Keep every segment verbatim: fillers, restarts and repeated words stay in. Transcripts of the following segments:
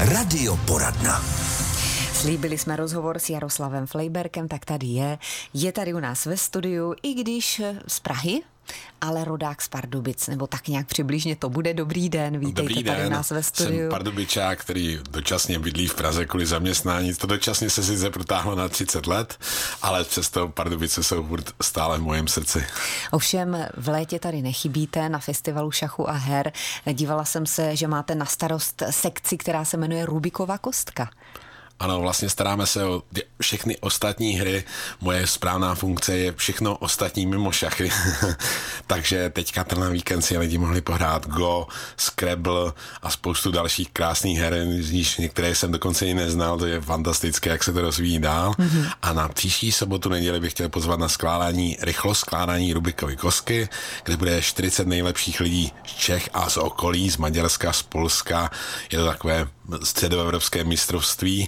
Radioporadna. Slíbili jsme rozhovor s Jaroslavem Flejberkem, tak tady je. Je tady u nás ve studiu, i když z Prahy, ale rodák z Pardubic, nebo tak nějak přibližně to bude. Dobrý den, vítejte Dobrý tady den. u nás ve studiu. Jsem Pardubičák, který dočasně bydlí v Praze kvůli zaměstnání. To dočasně se sice protáhlo na třicet let, ale přesto Pardubice jsou stále v mojem srdci. Ovšem v létě tady nechybíte na festivalu šachu a her. Dívala jsem se, že máte na starost sekci, která se jmenuje Rubikova kostka. Ano, vlastně staráme se o všechny ostatní hry. Moje správná funkce je všechno ostatní mimo šachy. Takže teďka tenhle víkend si lidi mohli pohrát Go, Scrabble a spoustu dalších krásných her, z níž některé jsem dokonce i neznal. To je fantastické, jak se to rozvíjí dál. Mm-hmm. A na příští sobotu, neděli bych chtěl pozvat na skládání, rychlo skládání Rubikovy kostky, kde bude čtyřicet nejlepších lidí z Čech a z okolí, z Maďarska, z Polska. Je to takové středoevropské mistrovství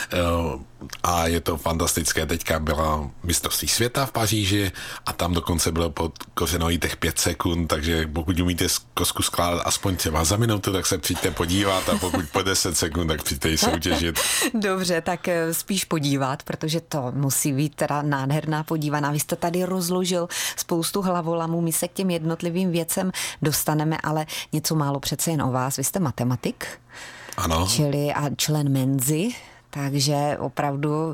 a je to fantastické. Teďka byla mistrovství světa v Paříži a tam dokonce bylo podkořeno i těch pět sekund, takže pokud umíte kostku skládat aspoň třeba za minutu, tak se přijďte podívat a pokud po deset sekund, tak přijďte ji soutěžit. Dobře, tak spíš podívat, protože to musí být teda nádherná podívaná. Vy jste tady rozložil spoustu hlavolamů, my se k těm jednotlivým věcem dostaneme, ale něco málo přece jen o vás. Vy jste matematik? Ano. Čili a člen Menzy, takže opravdu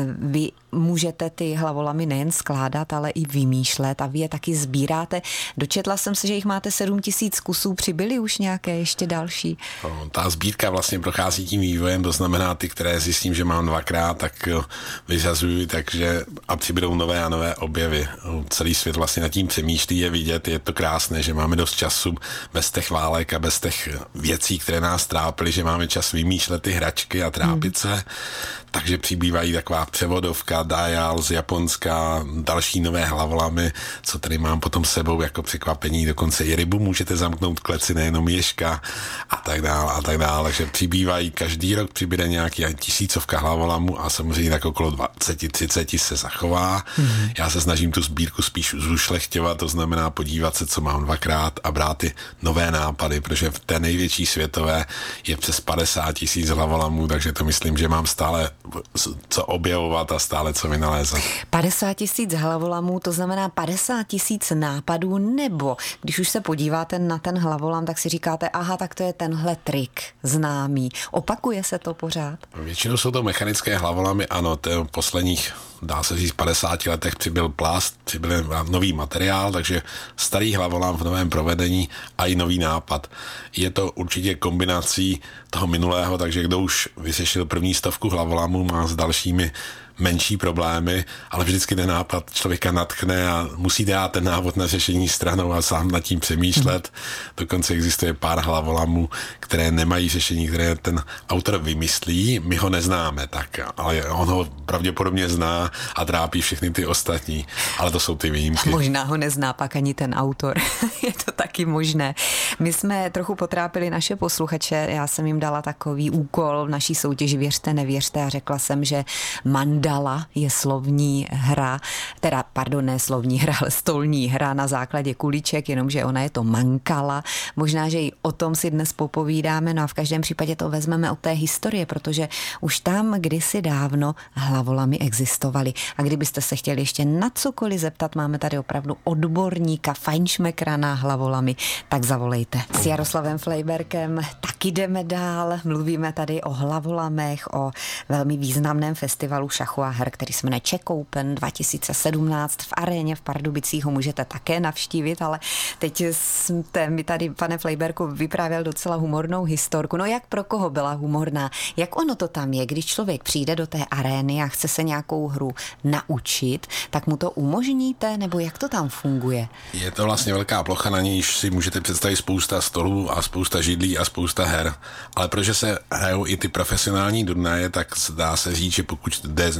vy můžete ty hlavolamy nejen skládat, ale i vymýšlet a vy je taky sbíráte. Dočetla jsem se, že jich máte sedm tisíc kusů, přibyly už nějaké ještě další? No, ta sbírka vlastně prochází tím vývojem, to znamená ty, které zjistím, že mám dvakrát, tak vyřazuju, takže a přibydou nové a nové objevy. Celý svět vlastně nad tím přemýšlí, je vidět, je to krásné, že máme dost času bez těch válek a bez těch věcí, které nás trápily, že máme čas vymýšlet ty hračky a trápit se. Hmm. Takže přibývají taková převodovka, Dial z Japonska, další nové hlavolamy, co tady mám potom s sebou jako překvapení, dokonce i rybu můžete zamknout kleci, nejenom ježka a tak dále a tak dále, takže přibývají, každý rok přibyde nějaký tisícovka hlavolamů a samozřejmě tak okolo dvacet třicet se zachová. Mm-hmm. Já se snažím tu sbírku spíš zušlechťovat, to znamená podívat se, co mám dvakrát a brát ty nové nápady, protože v té největší světové je přes padesát tisíc hlavolamů, takže to myslím, že mám stále co objevovat a stále co vynalézat. padesát tisíc hlavolamů, to znamená padesát tisíc nápadů, nebo když už se podíváte na ten hlavolam, tak si říkáte, aha, tak to je tenhle trik známý. Opakuje se to pořád? Většinou jsou to mechanické hlavolamy, ano, to je v posledních, dá se říct, padesáti letech přibyl plast, přibyl nový materiál, takže starý hlavolam v novém provedení a i nový nápad. Je to určitě kombinací toho minulého, takže kdo už vyřešil první stovku hlavolamů, má s dalšími menší problémy, ale vždycky ten nápad člověka natkne a musí dát ten návod na řešení stranou a sám nad tím přemýšlet. Dokonce existuje pár hlavolamů, které nemají řešení, které ten autor vymyslí, my ho neznáme, tak, ale on ho pravděpodobně zná a trápí všechny ty ostatní, ale to jsou ty výjimky. Možná ho nezná pak ani ten autor, je to taky možné. My jsme trochu potrápili naše posluchače, já jsem jim dala takový úkol v naší soutěži Věřte, nevěřte a řekla jsem, že mandala je slovní hra, teda pardon, ne slovní hra, ale stolní hra na základě kuliček, jenomže ona je to mankala. Možná, že i o tom si dnes popovídáme, no a v každém případě to vezmeme od té historie, protože už tam kdysi dávno hlavolamy existovaly. A kdybyste se chtěli ještě na cokoliv zeptat, máme tady opravdu odborníka, fajnšmekra na hlavolamy, tak zavolejte. S Jaroslavem Flejberkem taky jdeme dál, mluvíme tady o hlavolamech, o velmi významném festivalu šachu a her, který se jmenuje Czech Open dva tisíce sedmnáct v aréně v Pardubicích, ho můžete také navštívit, ale teď jste mi tady, pane Flejberku, vyprávěl docela humornou historku. No jak pro koho byla humorná? Jak ono to tam je, když člověk přijde do té arény a chce se nějakou hru naučit, tak mu to umožníte, nebo jak to tam funguje? Je to vlastně velká plocha, na níž si můžete představit spousta stolů a spousta židlí a spousta her, ale protože se hrajou i ty profesionální turnaje, tak dá se říct, že pokud jde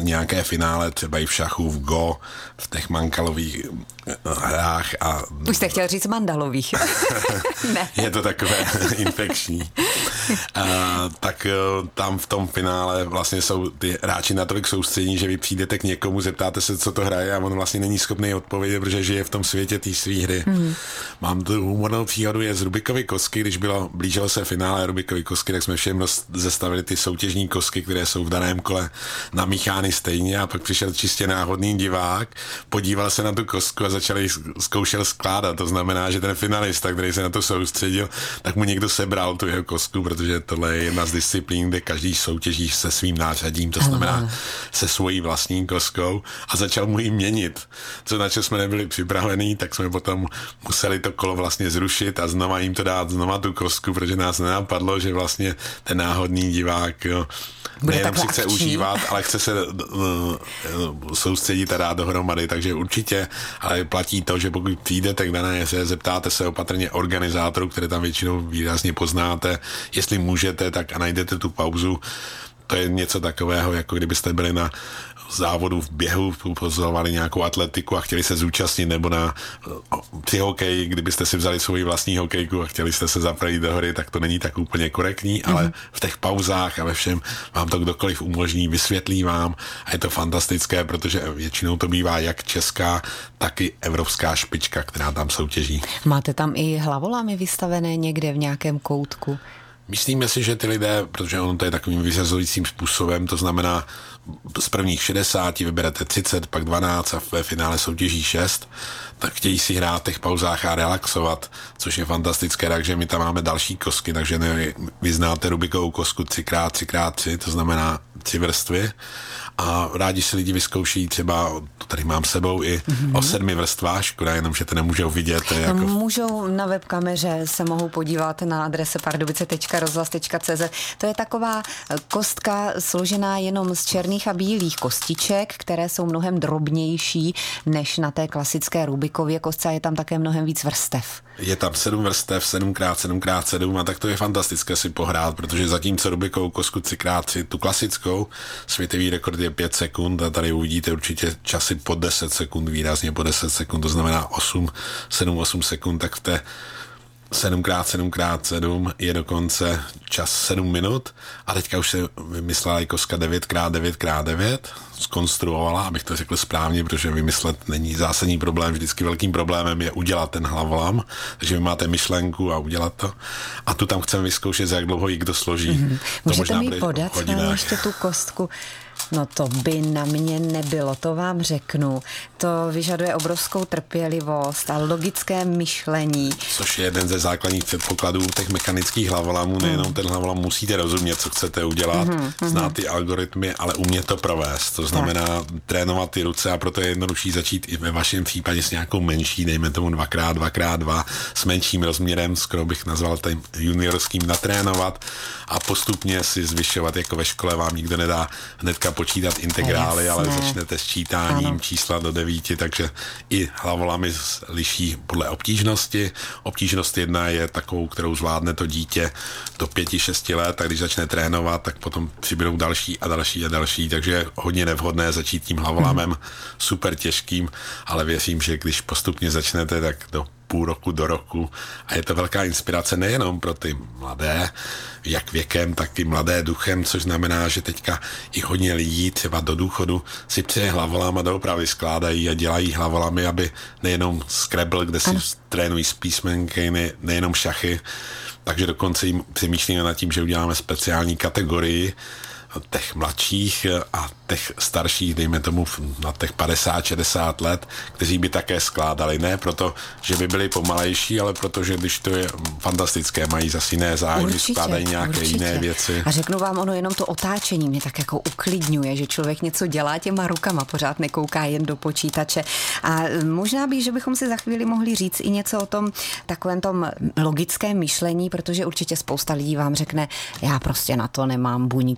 nějaké finále, třeba i v šachu, v go, v těch mankalových hrách. A... Už jste chtěl říct mandalových. Ne. Je to takové infekční. A, tak tam v tom finále vlastně jsou ty hráči natolik soustřední, že vy přijdete k někomu, zeptáte se, co to hraje a on vlastně není schopný odpovědět, protože žije v tom světě té své hry. Mm. Mám tu humornou příhodu je z Rubikovy kostky, když bylo, blížilo se finále Rubikovy kostky, tak jsme všem zestavili ty soutěžní kostky, které jsou v daném kole namíchány stejně a pak přišel čistě náhodný divák, podíval se na tu kostku a začal zkoušel skládat. To znamená, že ten finalista, který se na to soustředil, tak mu někdo sebral tu jeho kostku, protože tohle je jedna z disciplín, kde každý soutěží se svým nářadím, to znamená se svojí vlastní kostkou a začal mu ji měnit. Co na čo jsme nebyli připravení, tak jsme potom museli to kolo vlastně zrušit a znova jim to dát znova tu kostku, protože nás nenapadlo, že vlastně ten náhodný divák jo, nejenom si chce akční. užívat, ale chce se uh, soustředit a dát dohromady, takže určitě, ale platí to, že pokud přijdete k dané hře, zeptáte se opatrně organizátorů, které tam většinou výrazně poznáte, jestli můžete, tak a najdete tu pauzu. To je něco takového, jako kdybyste byli na závodu v běhu, pozorovali nějakou atletiku a chtěli se zúčastnit, nebo na při hokeji, kdybyste si vzali svoji vlastní hokejku a chtěli jste se zapojit do hry, tak to není tak úplně korektní, mm-hmm. ale v těch pauzách a ve všem vám to kdokoliv umožní, vysvětlí vám a je to fantastické, protože většinou to bývá jak česká, tak i evropská špička, která tam soutěží. Máte tam i hlavolámy vystavené někde v nějakém koutku? Myslíme si, že ty lidé, protože ono to je takovým vyřazujícím způsobem, to znamená z prvních šedesáti vyberete třicet, pak dvanáct a ve finále soutěží šest, tak chtějí si hrát v těch pauzách a relaxovat, což je fantastické, takže my tam máme další kostky, takže ne, vy znáte Rubikovou kostku tři krát tři krát tři, to znamená tři vrstvy a rádi si lidi vyzkouší třeba, to tady mám sebou i mm-hmm. o sedmi vrstvách, škoda jenom, že to nemůžou vidět. To jako... Můžou na webkameře, se mohou podívat na adrese pardubice tečka rozhlas tečka cé zet. To je taková kostka složená jenom z černých a bílých kostiček, které jsou mnohem drobnější než na té klasické Rubikově kostce a je tam také mnohem víc vrstev. Je tam sedm vrstev, sedm krát sedm krát sedm a tak to je fantastické si pohrát, protože zatímco Rubikovou kostku tři krát tři, tu klasickou, světový rekord je pět sekund a tady uvidíte určitě časy po deset sekund, výrazně po deset sekund, to znamená osm, sedm, osm sekund, tak v té sedm krát sedm krát sedm je dokonce čas sedm minut a teďka už se vymyslela i kostka devět krát devět krát devět, zkonstruovala, abych to řekl správně, protože vymyslet není zásadní problém, vždycky velkým problémem je udělat ten hlavolam, takže vy máte myšlenku a udělat to a tu tam chceme vyzkoušet, za jak dlouho ji kdo složí. Mm-hmm. To můžete mi podat ještě tu kostku? No to by na mě nebylo, to vám řeknu. To vyžaduje obrovskou trpělivost a logické myšlení. Což je jeden ze základních předpokladů těch mechanických hlavolamů. Nejenom ten hlavolam musíte rozumět, co chcete udělat, mm-hmm. znát ty algoritmy, ale umět to provést. To znamená tak. trénovat ty ruce a proto je jednodušší začít i ve vašem případě s nějakou menší, dejme tomu dva krát dva krát dva, s menším rozměrem, skoro bych nazval tím juniorským, natrénovat a postupně si zvyšovat, jako ve škole vám nikdo nedá hnedka počítat integrály, Jasné. ale začnete s čítáním ano. čísla do devíti, takže i hlavolamy liší podle obtížnosti. Obtížnost jedna je takovou, kterou zvládne to dítě do pěti, šesti let a když začne trénovat, tak potom přibydou další a další a další, takže je hodně nevhodné začít tím hlavolamem hmm. super těžkým, ale věřím, že když postupně začnete, tak do půl roku do roku a je to velká inspirace nejenom pro ty mladé, jak věkem, tak i mladé duchem, což znamená, že teďka i hodně lidí třeba do důchodu si přeje hlavolám a doopravdy skládají a dělají hlavolamy, aby nejenom Scrabble, kde si trénují s písmenky, ne, nejenom šachy, takže dokonce jim přemýšlíme nad tím, že uděláme speciální kategorii těch mladších a těch starších, dejme tomu na těch padesát šedesát let, kteří by také skládali. Ne proto, že by byli pomalejší, ale protože když to je fantastické, mají zase jiné zájmy, skládají nějaké určitě. jiné věci. A řeknu vám, ono jenom to otáčení mě tak jako uklidňuje, že člověk něco dělá těma rukama, pořád nekouká jen do počítače. A možná by, že bychom si za chvíli mohli říct i něco o tom takovém tom logickém myšlení, protože určitě spousta lidí vám řekne, já prostě na to nemám buňky, tak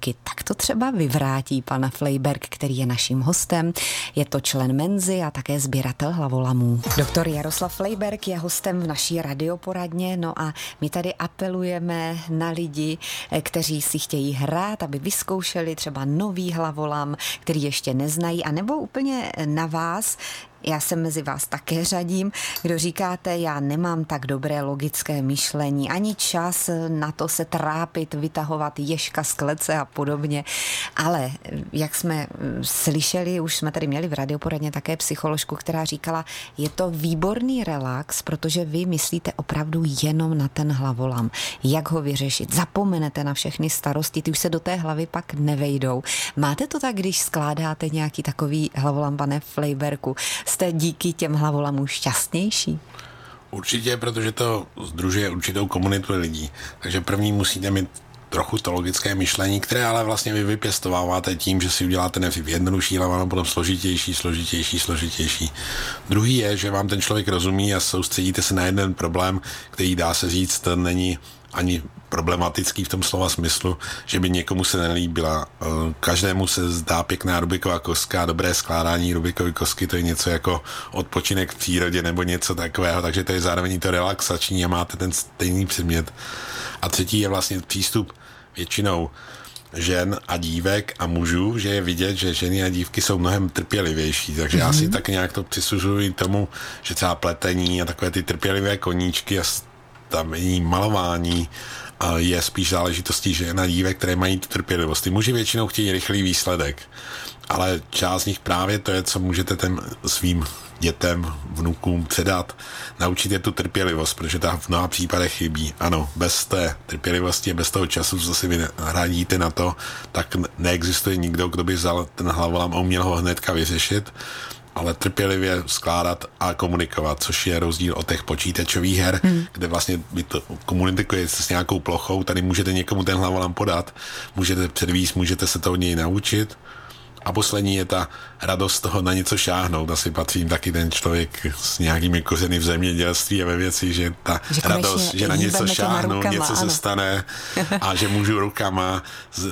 to třeba vyvrátí pan Flejberg, který je naším hostem. Je to člen Menzy a také sběratel hlavolamů. Doktor Jaroslav Flejberg je hostem v naší radioporadně, no a my tady apelujeme na lidi, kteří si chtějí hrát, aby vyzkoušeli třeba nový hlavolam, který ještě neznají, a nebo úplně na vás. Já se mezi vás také řadím, kdo říkáte, já nemám tak dobré logické myšlení, ani čas na to se trápit, vytahovat ježka z klece a podobně. Ale jak jsme slyšeli, už jsme tady měli v radioporadně také psycholožku, která říkala, je to výborný relax, protože vy myslíte opravdu jenom na ten hlavolam. Jak ho vyřešit? Zapomenete na všechny starosti, ty už se do té hlavy pak nevejdou. Máte to tak, když skládáte nějaký takový hlavolam, pane Flejberku? Jste díky těm hlavolamům šťastnější? Určitě, protože to sdružuje určitou komunitu lidí. Takže první musíte mít trochu to logické myšlení, které ale vlastně vy vypěstováváte tím, že si uděláte nejdřív jednodušší hlavolam, potom složitější, složitější, složitější. Druhý je, že vám ten člověk rozumí a soustředíte se na jeden problém, který, dá se říct, není ani problematický v tom slova smyslu, že by někomu se nelíbila. Každému se zdá pěkná Rubiková kostka, dobré skládání Rubikovy kostky, to je něco jako odpočinek v přírodě nebo něco takového, takže to je zároveň to relaxační a máte ten stejný předmět. A třetí je vlastně přístup většinou žen a dívek a mužů, že je vidět, že ženy a dívky jsou mnohem trpělivější, takže mm-hmm. já si tak nějak to přisuzuji tomu, že třeba pletení a takové ty trpělivé koníčky a tam malování je spíš záležitostí žen a dívek, které mají tu trpělivost. Ty muži většinou chtějí rychlý výsledek, ale část z nich právě to je, co můžete těm svým dětem, vnukům předat, naučit je tu trpělivost, protože ta v mnoha případech chybí. Ano, bez té trpělivosti, bez toho času, co si vy hradíte na to, tak neexistuje nikdo, kdo by vzal ten hlavolam a uměl ho hnedka vyřešit, ale trpělivě skládat a komunikovat, což je rozdíl od těch počítačových her, hmm. kde vlastně vy to komunikujete s nějakou plochou, tady můžete někomu ten hlavolam podat, můžete předvíst, můžete se to od něj naučit. A poslední je ta radost toho na něco šáhnout. Asi patří taky ten člověk s nějakými kořeny v zemědělství a ve věci, že ta že radost, že na něco šáhnu, rukama, něco ano. se stane a že můžu rukama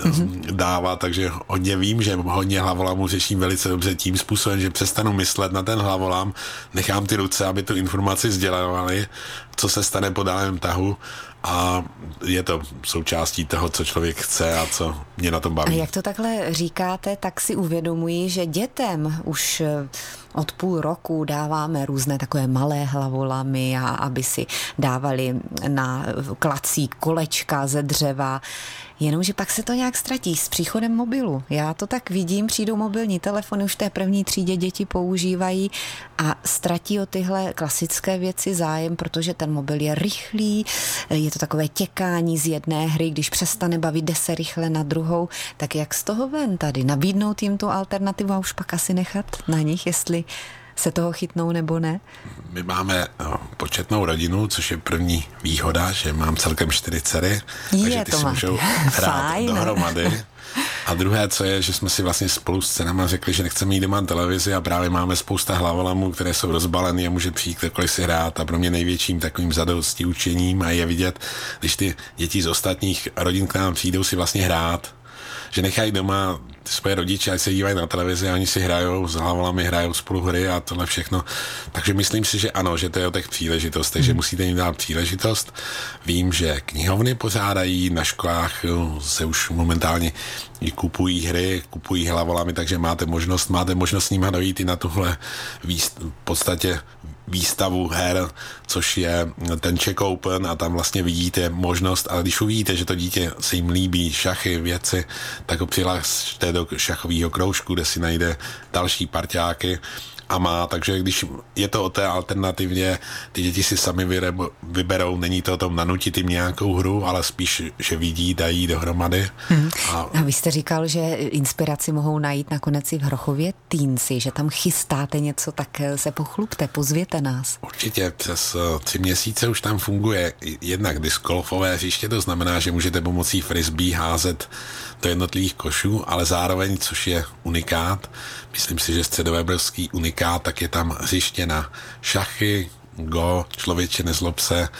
dávat. Takže hodně vím, že hodně hlavolamů řeším velice dobře tím způsobem, že přestanu myslet na ten hlavolam, nechám ty ruce, aby tu informaci sdělovali, co se stane po daném tahu. A je to součástí toho, co člověk chce a co mě na tom baví. A jak to takhle říkáte, tak si uvědomuji, že dětem už od půl roku dáváme různé takové malé hlavolamy, a aby si dávali na klací kolečka ze dřeva. Jenomže pak se to nějak ztratí s příchodem mobilu. Já to tak vidím, přijdou mobilní telefony, už v té první třídě děti používají a ztratí o tyhle klasické věci zájem, protože ten mobil je rychlý, je to takové těkání z jedné hry, když přestane bavit, jde se rychle na druhou. Tak jak z toho ven tady? Nabídnout jim tu alternativu a už pak asi nechat na nich, jestli se toho chytnou nebo ne? My máme no, početnou rodinu, což je první výhoda, že mám celkem čtyři dcery, je, takže ty si můžou hrát dohromady. A druhé, co je, že jsme si vlastně spolu s dcerama řekli, že nechceme jít doma televizi a právě máme spousta hlavolamů, které jsou rozbalené a může přijít kdokoliv si hrát. A pro mě největším takovým zadosti učením a je vidět, když ty děti z ostatních rodin k nám přijdou si vlastně hrát, že nechají doma svoje rodiče, ať se dívají na televizi a oni si hrajou s hlavolami, hrajou spolu hry a tohle všechno. Takže myslím si, že ano, že to je o těch příležitostech, že musíte jim dát příležitost. Vím, že knihovny pořádají, na školách se už momentálně kupují hry, kupují hlavolami, takže máte možnost, máte možnost s nimi dojít i na tuhle výst, v podstatě výstavu her, což je ten Czech Open a tam vlastně vidíte možnost, ale když uvidíte, že to dítě se jim líbí šachy, věci, tak ho přihlašte do šachového kroužku, kde si najde další parťáky a má, takže když je to o té alternativně, ty děti si sami vyberou, není to o tom nanutit jim nějakou hru, ale spíš, že vidí, dají dohromady. Hmm. A... a vy jste říkal, že inspiraci mohou najít nakonec i v Hrochově Týnci, že tam chystáte něco, tak se pochlupte, pozvěte nás. Určitě, přes tři měsíce už tam funguje jednak discgolfové hřiště, to znamená, že můžete pomocí frisbee házet do jednotlivých košů, ale zároveň, což je unikát, myslím si, že středoevropský unikát, tak je tam hřiště na šachy, go, člověče nezlob se,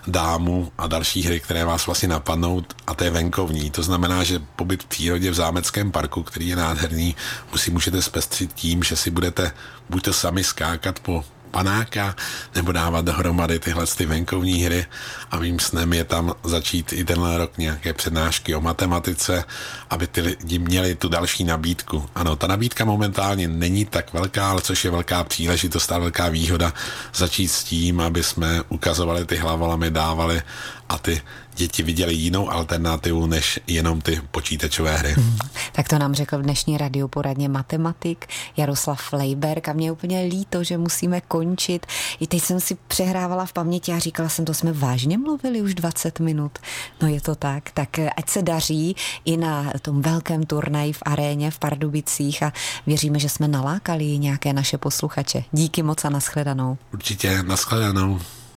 dámu a další hry, které vás vlastně napadnou, a to je venkovní. To znamená, že pobyt v přírodě v zámeckém parku, který je nádherný, musí můžete zpestřit tím, že si budete buď to sami skákat po panáka, nebo dávat dohromady tyhle ty venkovní hry, a mým snem je tam začít i tenhle rok nějaké přednášky o matematice, aby ty lidi měli tu další nabídku. Ano, ta nabídka momentálně není tak velká, ale což je velká příležitost a velká výhoda začít s tím, aby jsme ukazovali ty hlavolamy, dávali a ty děti viděli jinou alternativu než jenom ty počítačové hry. Hmm. Tak to nám řekl v dnešní radioporadně matematik Jaroslav Lejberg a mě je úplně líto, že musíme končit. I teď jsem si přehrávala v paměti a říkala jsem, to jsme vážně mluvili už dvacet minut. No je to tak, tak ať se daří i na tom velkém turnaji v aréně v Pardubicích a věříme, že jsme nalákali nějaké naše posluchače. Díky moc a nashledanou. Určitě, nashledanou.